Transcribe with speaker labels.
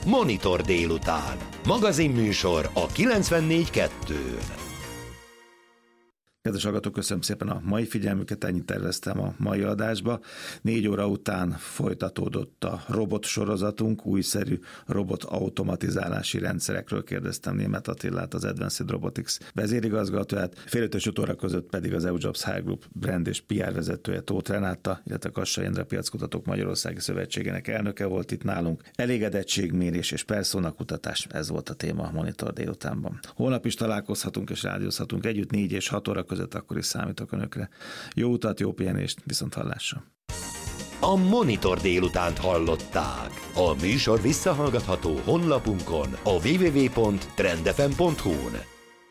Speaker 1: Monitor délután. Magazinműsor a 94.2-n.
Speaker 2: Kedves hallgatók, köszönöm szépen a mai figyelmüket, ennyit terveztem a mai adásba. 4 óra után folytatódott a robot sorozatunk, újszerű robot automatizálási rendszerekről kérdeztem Németh Attilát, az Advanced Robotics vezérigazgatóját, fél 5 és 5 óra között pedig az EUJobs High Group brand és PR vezetője Tóth Renáta, illetve Kassai Endre Piackutatók Magyarországi Szövetségének elnöke volt itt nálunk. Elégedettségmérés és personakutatás, ez volt a téma a Monitor délutánban. Holnap is találkozhatunk és rádiózhatunk együtt 4 és 6 óra között, akkor is számítok önökre. Jó utat, jó pihenést, viszonthallásra.
Speaker 1: A Monitor délutánt hallották. A műsor visszahallgatható honlapunkon, a www.trendfm.hu-n.